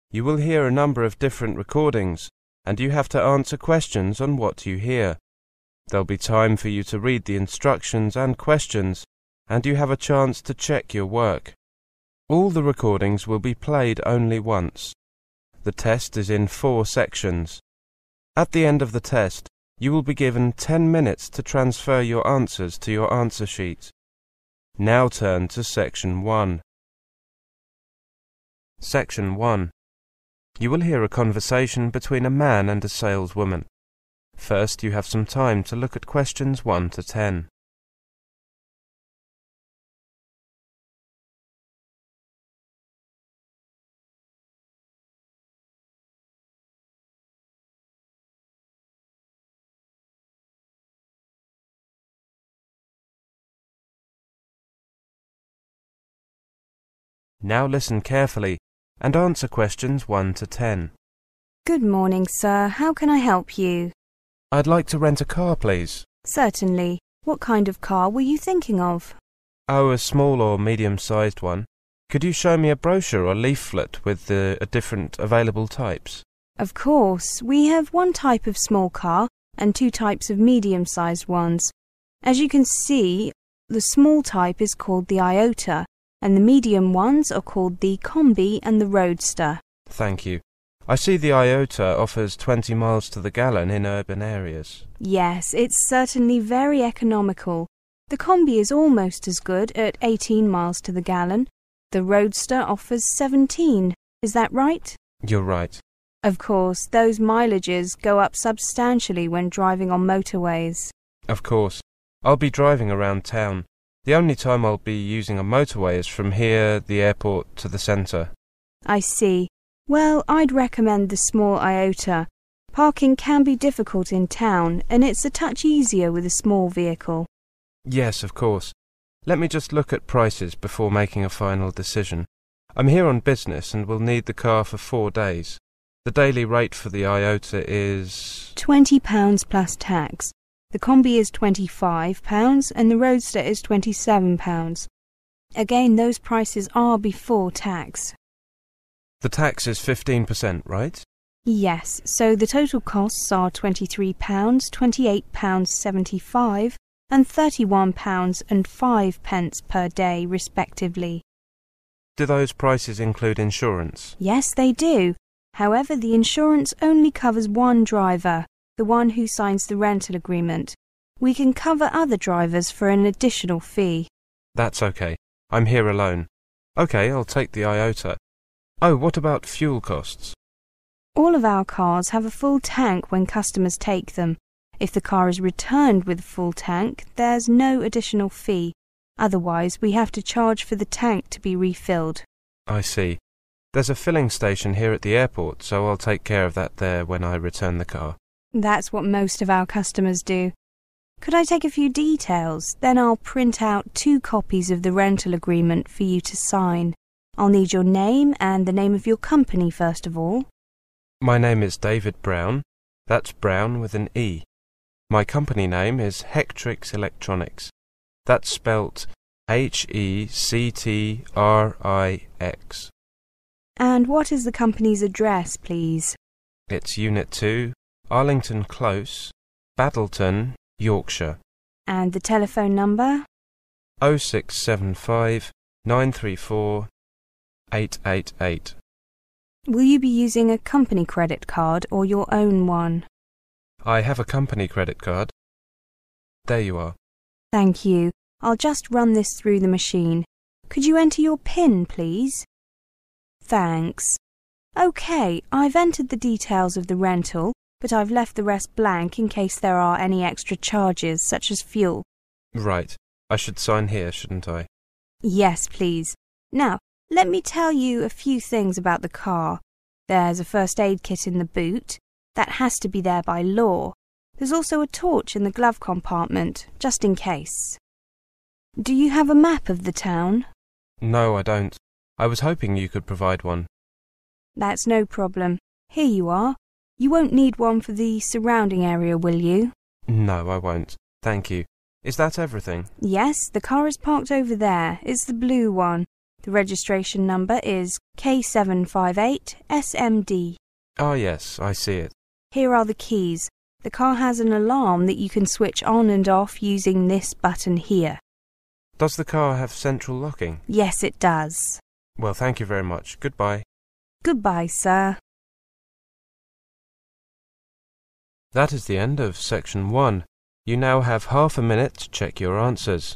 You will hear a number of different recordings, and you have to answer questions on what you hear. There'll be time for you to read the instructions and questions, and you have a chance to check your work. All the recordings will be played only once. The test is in 4 sections. At the end of the test, you will be given 10 minutes to transfer your answers to your answer sheet. Now turn to Section 1. Section 1. You will hear a conversation between a man and a saleswoman. First, you have some time to look at questions 1 to 10. Now listen carefully and answer questions 1 to 10. Good morning, sir. How can I help you? I'd like to rent a car, please. Certainly. What kind of car were you thinking of? Oh, a small or medium-sized one. Could you show me a brochure or leaflet with the different available types? Of course. We have one type of small car and 2 types of medium-sized ones. As you can see, the small type is called the Iota, and the medium ones are called the Combi and the Roadster. Thank you. I see the Iota offers 20 miles to the gallon in urban areas. Yes, it's certainly very economical. The Combi is almost as good at 18 miles to the gallon. The Roadster offers 17. Is that right? You're right. Of course, those mileages go up substantially when driving on motorways. Of course. I'll be driving around town. The only time I'll be using a motorway is from here, the airport, to the centre. I see. Well, I'd recommend the small Iota. Parking can be difficult in town, and it's a touch easier with a small vehicle. Yes, of course. Let me just look at prices before making a final decision. I'm here on business and will need the car for 4 days. The daily rate for the Iota is £20 plus tax. The Combi is £25 and the Roadster is £27. Again, those prices are before tax. The tax is 15%, right? Yes, so the total costs are £23, £28.75 and £31.05 per day, respectively. Do those prices include insurance? Yes, they do. However, the insurance only covers one driver, the one who signs the rental agreement. We can cover other drivers for an additional fee. That's okay. I'm here alone. Okay, I'll take the Iota. Oh, what about fuel costs? All of our cars have a full tank when customers take them. If the car is returned with a full tank, there's no additional fee. Otherwise, we have to charge for the tank to be refilled. I see. There's a filling station here at the airport, so I'll take care of that there when I return the car. That's what most of our customers do. Could I take a few details? Then I'll print out 2 copies of the rental agreement for you to sign. I'll need your name and the name of your company first of all. My name is David Brown. That's Brown with an E. My company name is Hectrix Electronics. That's spelt Hectrix. And what is the company's address, please? It's Unit 2, Arlington Close, Baddleton, Yorkshire. And the telephone number? 0675 934 888. Will you be using a company credit card or your own one? I have a company credit card. There you are. Thank you. I'll just run this through the machine. Could you enter your PIN, please? Thanks. OK, I've entered the details of the rental, but I've left the rest blank in case there are any extra charges, such as fuel. Right. I should sign here, shouldn't I? Yes, please. Now, let me tell you a few things about the car. There's a first aid kit in the boot. That has to be there by law. There's also a torch in the glove compartment, just in case. Do you have a map of the town? No, I don't. I was hoping you could provide one. That's no problem. Here you are. You won't need one for the surrounding area, will you? No, I won't. Thank you. Is that everything? Yes, the car is parked over there. It's the blue one. The registration number is K758SMD. Ah, yes, I see it. Here are the keys. The car has an alarm that you can switch on and off using this button here. Does the car have central locking? Yes, it does. Well, thank you very much. Goodbye. Goodbye, sir. That is the end of section 1. You now have half a minute to check your answers.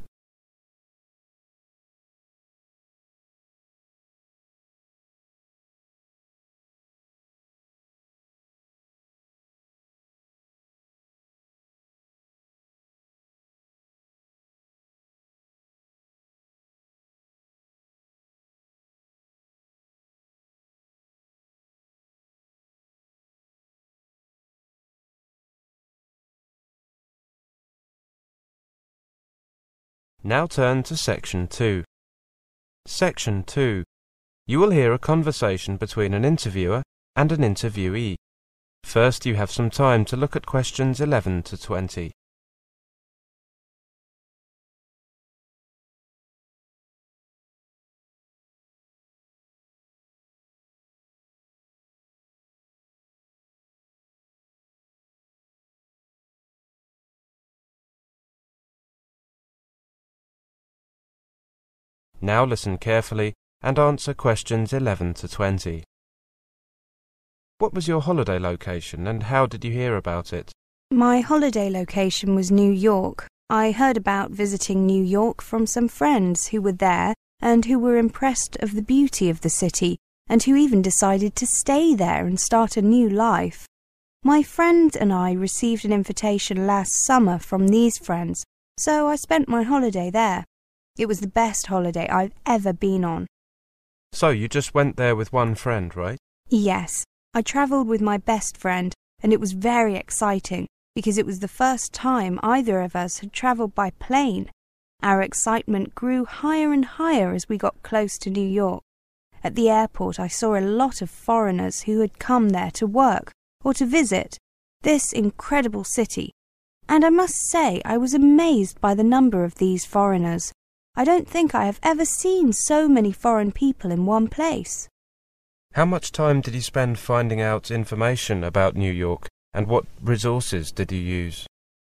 Now turn to section 2. Section 2. You will hear a conversation between an interviewer and an interviewee. First, you have some time to look at questions 11 to 20. Now listen carefully and answer questions 11 to 20. What was your holiday location and how did you hear about it? My holiday location was New York. I heard about visiting New York from some friends who were there and who were impressed of the beauty of the city and who even decided to stay there and start a new life. My friend and I received an invitation last summer from these friends, so I spent my holiday there. It was the best holiday I've ever been on. So you just went there with one friend, right? Yes, I travelled with my best friend, and it was very exciting because it was the first time either of us had travelled by plane. Our excitement grew higher and higher as we got close to New York. At the airport I saw a lot of foreigners who had come there to work or to visit this incredible city, and I must say I was amazed by the number of these foreigners. I don't think I have ever seen so many foreign people in one place. How much time did you spend finding out information about New York, and what resources did you use?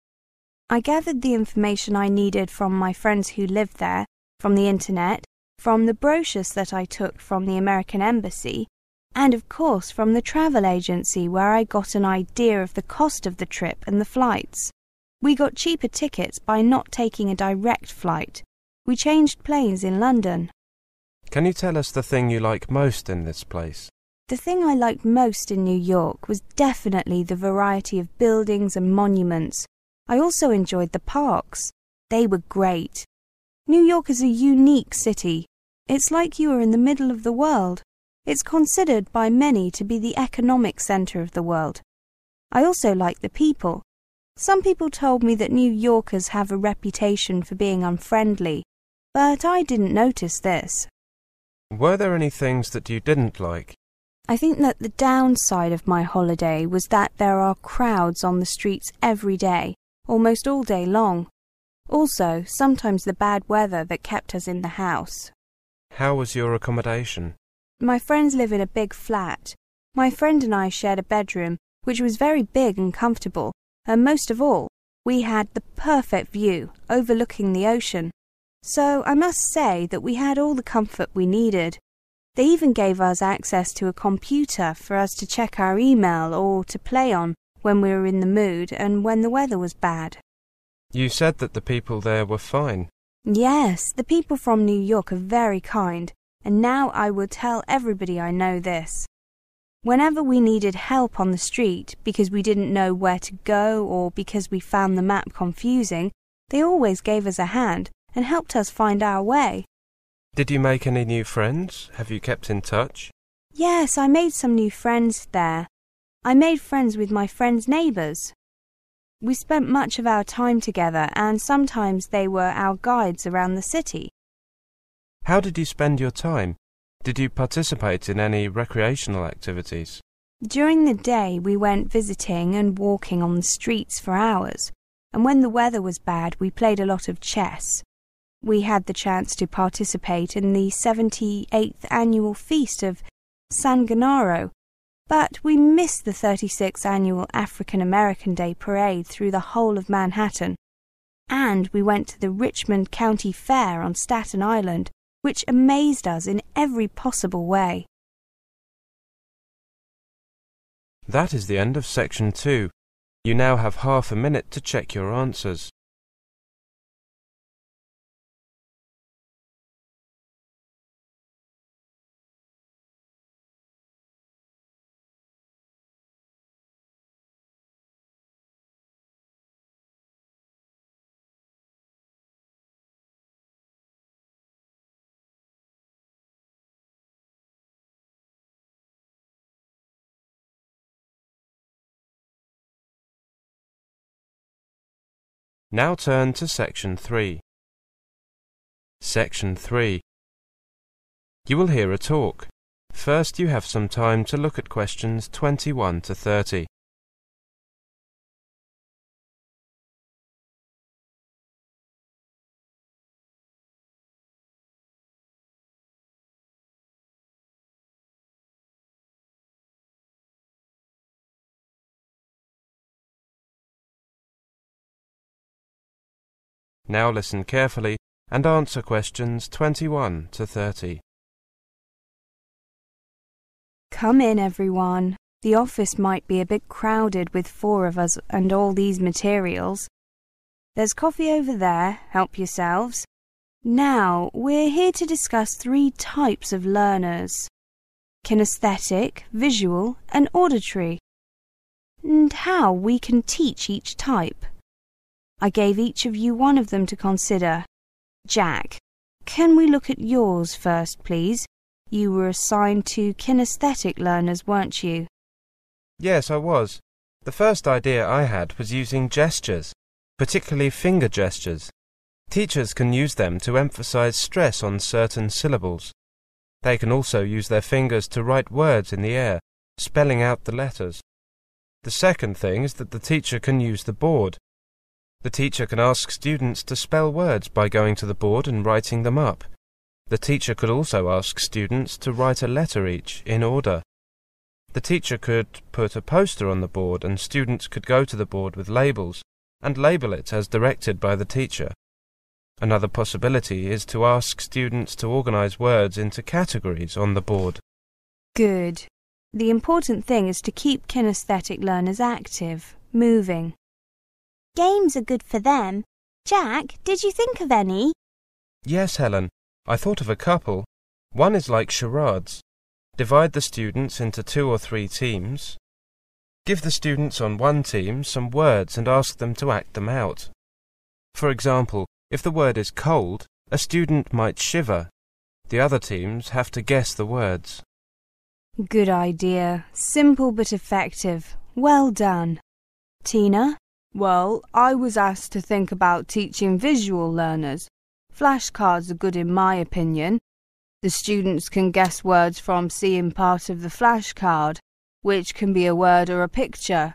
I gathered the information I needed from my friends who lived there, from the internet, from the brochures that I took from the American Embassy, and of course from the travel agency where I got an idea of the cost of the trip and the flights. We got cheaper tickets by not taking a direct flight. We changed planes in London. Can you tell us the thing you like most in this place? The thing I liked most in New York was definitely the variety of buildings and monuments. I also enjoyed the parks. They were great. New York is a unique city. It's like you are in the middle of the world. It's considered by many to be the economic centre of the world. I also like the people. Some people told me that New Yorkers have a reputation for being unfriendly, but I didn't notice this. Were there any things that you didn't like? I think that the downside of my holiday was that there are crowds on the streets every day, almost all day long. Also, sometimes the bad weather that kept us in the house. How was your accommodation? My friends live in a big flat. My friend and I shared a bedroom, which was very big and comfortable, and most of all, we had the perfect view overlooking the ocean. So I must say that we had all the comfort we needed. They even gave us access to a computer for us to check our email or to play on when we were in the mood and when the weather was bad. You said that the people there were fine. Yes, the people from New York are very kind, and now I will tell everybody I know this. Whenever we needed help on the street because we didn't know where to go or because we found the map confusing, they always gave us a hand and helped us find our way. Did you make any new friends? Have you kept in touch? Yes, I made some new friends there. I made friends with my friends' neighbours. We spent much of our time together and sometimes they were our guides around the city. How did you spend your time? Did you participate in any recreational activities? During the day we went visiting and walking on the streets for hours, and when the weather was bad we played a lot of chess. We had the chance to participate in the 78th annual feast of San Gennaro, but we missed the 36th annual African American Day Parade through the whole of Manhattan. And we went to the Richmond County Fair on Staten Island, which amazed us in every possible way. That is the end of section 2. You now have half a minute to check your answers. Now turn to section 3. Section 3. You will hear a talk. First, you have some time to look at questions 21 to 30. Now listen carefully and answer questions 21 to 30. Come in, everyone. The office might be a bit crowded with 4 of us and all these materials. There's coffee over there, help yourselves. Now, we're here to discuss 3 types of learners: kinesthetic, visual, and auditory, and how we can teach each type. I gave each of you one of them to consider. Jack, can we look at yours first, please? You were assigned to kinesthetic learners, weren't you? Yes, I was. The first idea I had was using gestures, particularly finger gestures. Teachers can use them to emphasize stress on certain syllables. They can also use their fingers to write words in the air, spelling out the letters. The second thing is that the teacher can use the board. The teacher can ask students to spell words by going to the board and writing them up. The teacher could also ask students to write a letter each, in order. The teacher could put a poster on the board and students could go to the board with labels and label it as directed by the teacher. Another possibility is to ask students to organize words into categories on the board. Good. The important thing is to keep kinesthetic learners active, moving. Games are good for them. Jack, did you think of any? Yes, Helen. I thought of a couple. One is like charades. Divide the students into 2 or 3 teams. Give the students on one team some words and ask them to act them out. For example, if the word is cold, a student might shiver. The other teams have to guess the words. Good idea. Simple but effective. Well done. Tina? Well, I was asked to think about teaching visual learners. Flashcards are good in my opinion. The students can guess words from seeing part of the flashcard, which can be a word or a picture.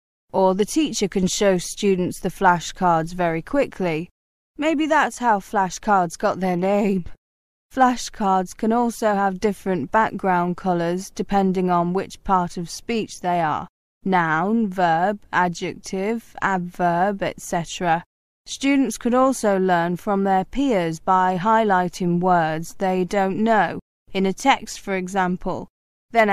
Or the teacher can show students the flashcards very quickly. Maybe that's how flashcards got their name. Flashcards can also have different background colours depending on which part of speech they are. Noun, verb, adjective, adverb, etc. Students could also learn from their peers by highlighting words they don't know, in a text for example, then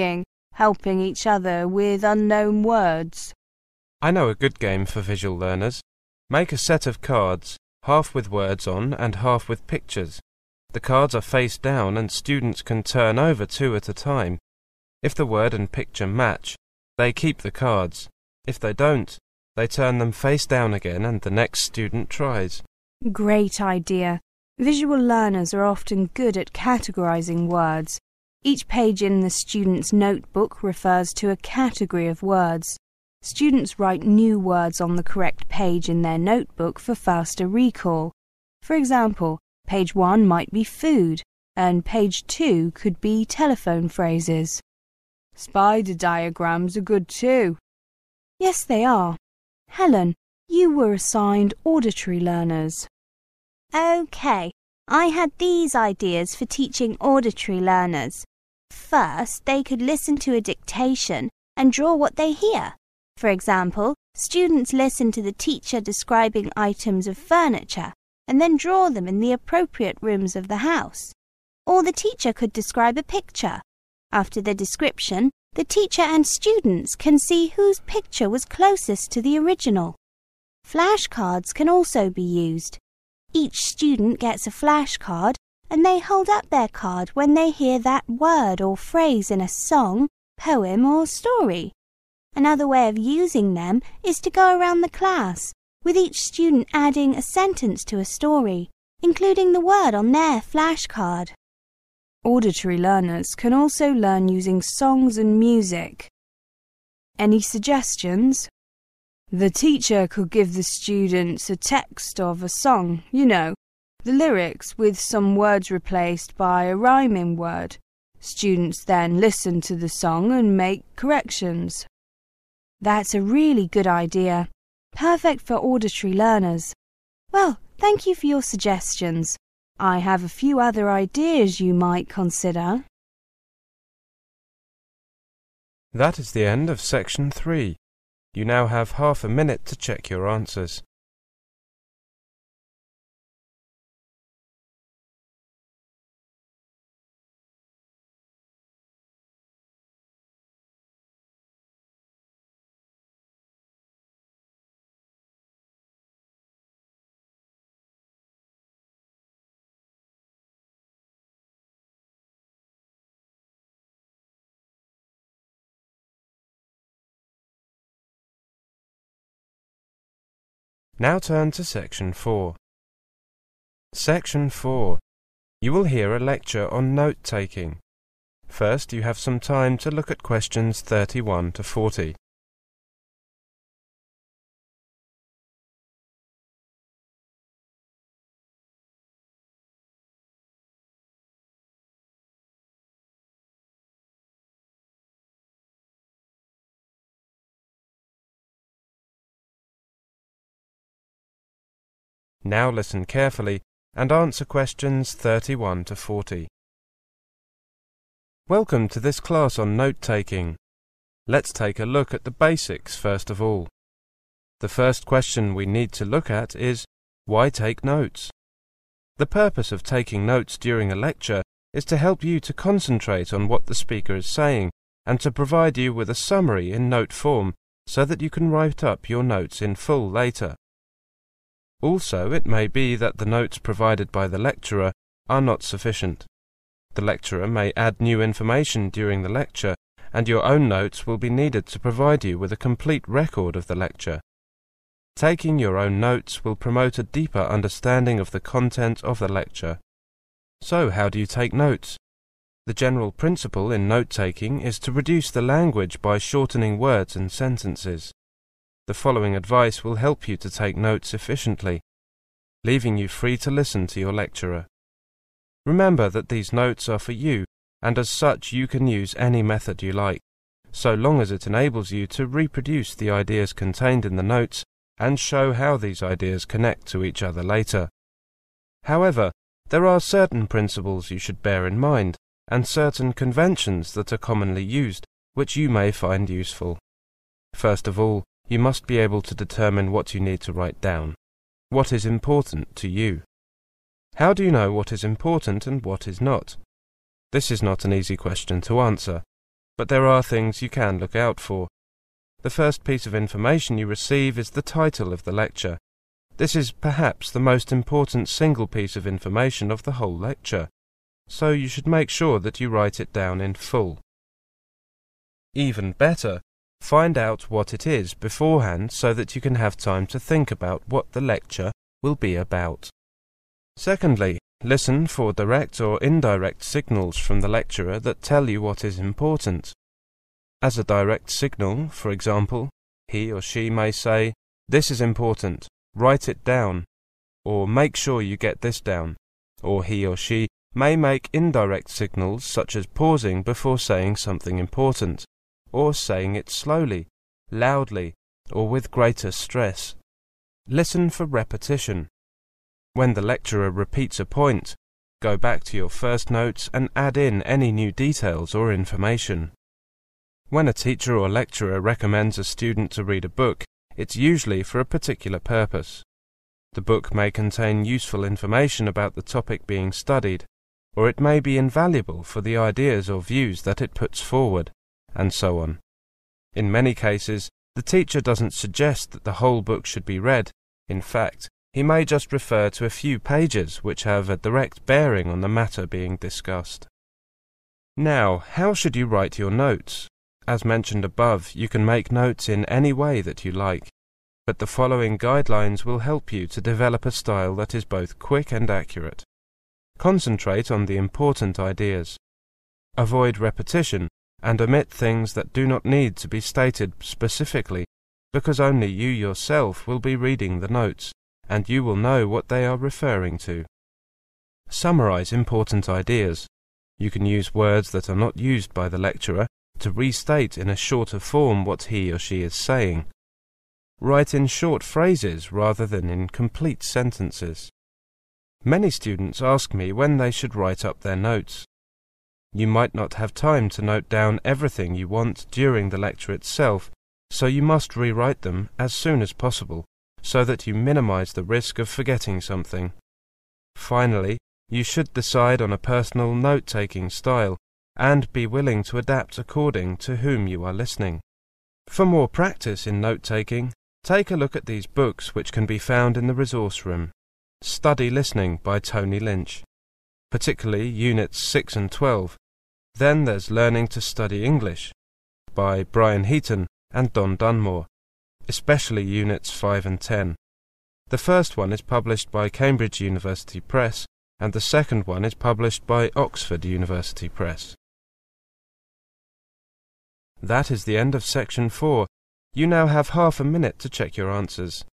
helping each other with unknown words. I know a good game for visual learners. Make a set of cards, half with words on and half with pictures. The cards are face down and students can turn over 2 at a time. If the word and picture match, they keep the cards. If they don't, they turn them face down again and the next student tries. Great idea. Visual learners are often good at categorizing words. Each page in the student's notebook refers to a category of words. Students write new words on the correct page in their notebook for faster recall. For example, page 1 might be food, and page 2 could be telephone phrases. Spider diagrams are good too. Yes, they are. Helen, you were assigned auditory learners. OK, I had these ideas for teaching auditory learners. First, they could listen to a dictation and draw what they hear. For example, students listen to the teacher describing items of furniture and then draw them in the appropriate rooms of the house. Or the teacher could describe a picture. After the description, the teacher and students can see whose picture was closest to the original. Flashcards can also be used. Each student gets a flashcard and they hold up their card when they hear that word or phrase in a song, poem or story. Another way of using them is to go around the class, with each student adding a sentence to a story, including the word on their flashcard. Auditory learners can also learn using songs and music. Any suggestions? The teacher could give the students a text of a song, the lyrics with some words replaced by a rhyming word. Students then listen to the song and make corrections. That's a really good idea. Perfect for auditory learners. Well, thank you for your suggestions. I have a few other ideas you might consider. That is the end of section 3. You now have half a minute to check your answers. Now turn to section 4. Section 4. You will hear a lecture on note-taking. First, you have some time to look at questions 31 to 40. Now listen carefully and answer questions 31 to 40. Welcome to this class on note-taking. Let's take a look at the basics first of all. The first question we need to look at is, why take notes? The purpose of taking notes during a lecture is to help you to concentrate on what the speaker is saying and to provide you with a summary in note form so that you can write up your notes in full later. Also, it may be that the notes provided by the lecturer are not sufficient. The lecturer may add new information during the lecture, and your own notes will be needed to provide you with a complete record of the lecture. Taking your own notes will promote a deeper understanding of the content of the lecture. So, how do you take notes? The general principle in note-taking is to reduce the language by shortening words and sentences. The following advice will help you to take notes efficiently, leaving you free to listen to your lecturer. Remember that these notes are for you, and as such you can use any method you like, so long as it enables you to reproduce the ideas contained in the notes and show how these ideas connect to each other later. However, there are certain principles you should bear in mind, and certain conventions that are commonly used, which you may find useful. First of all, you must be able to determine what you need to write down. What is important to you? How do you know what is important and what is not? This is not an easy question to answer, but there are things you can look out for. The first piece of information you receive is the title of the lecture. This is perhaps the most important single piece of information of the whole lecture, so you should make sure that you write it down in full. Even better, find out what it is beforehand so that you can have time to think about what the lecture will be about. Secondly, listen for direct or indirect signals from the lecturer that tell you what is important. As a direct signal, for example, he or she may say, "This is important, write it down," or "Make sure you get this down," or he or she may make indirect signals such as pausing before saying something important, or saying it slowly, loudly, or with greater stress. Listen for repetition. When the lecturer repeats a point, go back to your first notes and add in any new details or information. When a teacher or lecturer recommends a student to read a book, it's usually for a particular purpose. The book may contain useful information about the topic being studied, or it may be invaluable for the ideas or views that it puts forward, and so on. In many cases, the teacher doesn't suggest that the whole book should be read. In fact, he may just refer to a few pages which have a direct bearing on the matter being discussed. Now, how should you write your notes? As mentioned above, you can make notes in any way that you like, but the following guidelines will help you to develop a style that is both quick and accurate. Concentrate on the important ideas. Avoid repetition and omit things that do not need to be stated specifically, because only you yourself will be reading the notes, and you will know what they are referring to. Summarize important ideas. You can use words that are not used by the lecturer to restate in a shorter form what he or she is saying. Write in short phrases rather than in complete sentences. Many students ask me when they should write up their notes. You might not have time to note down everything you want during the lecture itself, so you must rewrite them as soon as possible, so that you minimize the risk of forgetting something. Finally, you should decide on a personal note-taking style, and be willing to adapt according to whom you are listening. For more practice in note-taking, take a look at these books which can be found in the resource room. Study Listening by Tony Lynch, particularly Units 6 and 12. Then there's Learning to Study English by Brian Heaton and Don Dunmore, especially Units 5 and 10. The first one is published by Cambridge University Press, and the second one is published by Oxford University Press. That is the end of Section 4. You now have half a minute to check your answers.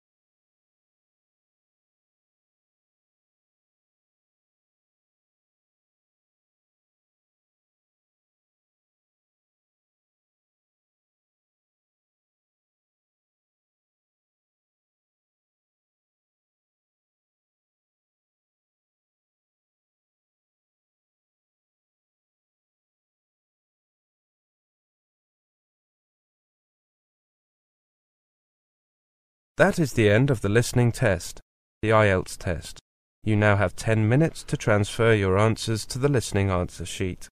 That is the end of the listening test, the IELTS test. You now have 10 minutes to transfer your answers to the listening answer sheet.